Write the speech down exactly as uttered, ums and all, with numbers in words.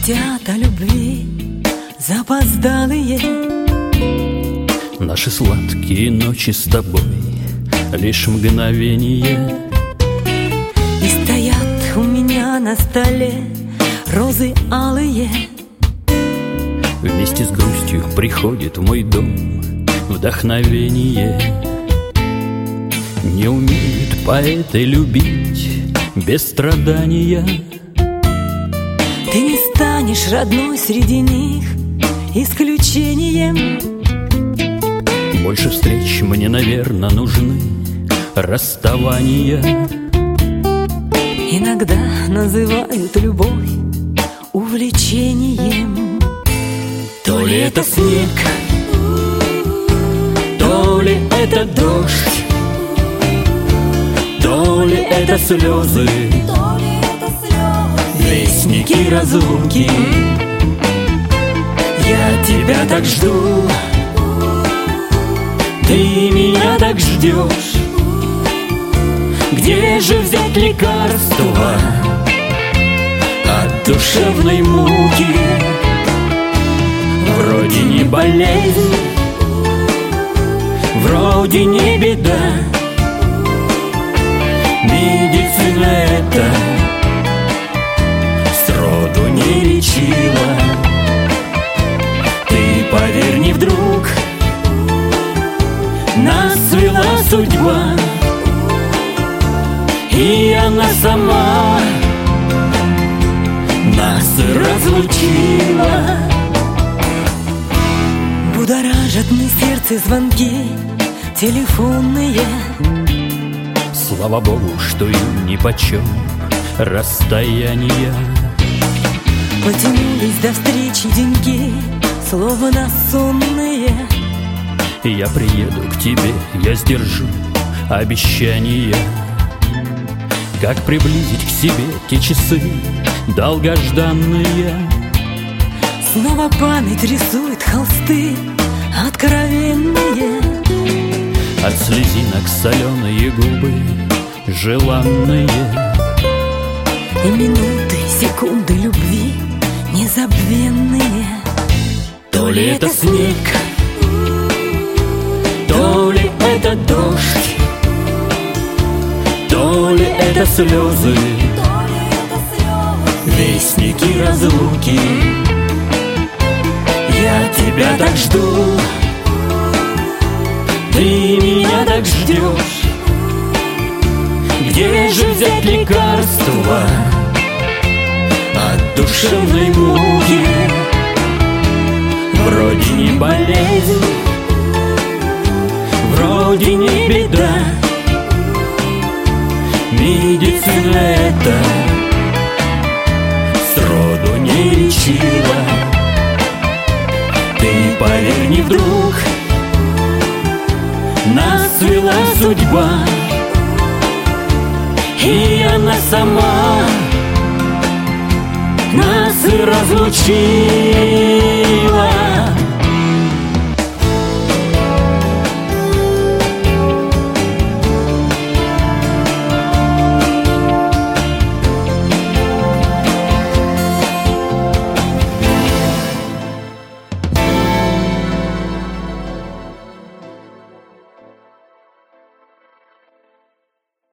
Кряхтят о любви запоздалые. Наши сладкие ночи с тобой лишь мгновение. И стоят у меня на столе розы алые. Вместе с грустью приходит в мой дом вдохновение. Не умеют поэты любить без страдания. Ты не станешь родной среди них исключением. Больше встреч мне, наверное, нужны расставания. Иногда называют любовь увлечением. То ли это снег, то ли это дождь, то ли это слезы, вестники разлуки. Я тебя так жду, ты меня так ждешь. Где же взять лекарства от душевной муки? Вроде не болезнь, вроде не беда. Медицина это сроду не лечила. Ты поверь, не вдруг нас свела судьба, и она сама нас разлучила. Будоражат мне сердце звонки телефонные. Слава Богу, что им нипочем расстояния. Потянулись до встречи деньги, словно сонные. Я приеду к тебе, я сдержу обещания. Как приблизить к себе те часы долгожданные? Снова память рисует холсты откровенные. От слезинок соленые губы желанные. И минуты, секунды любви незабвенные. То ли это снег, то ли это дождь, то ли это слезы, вестники разлуки. Я тебя так жду, ты меня так ждешь. Где же взять лекарства от душевной муки? Вроде не болезнь, вроде не беда. Медицина это сроду не лечила. Ты поверь, не вдруг нас свела судьба, и она сама нас разлучила.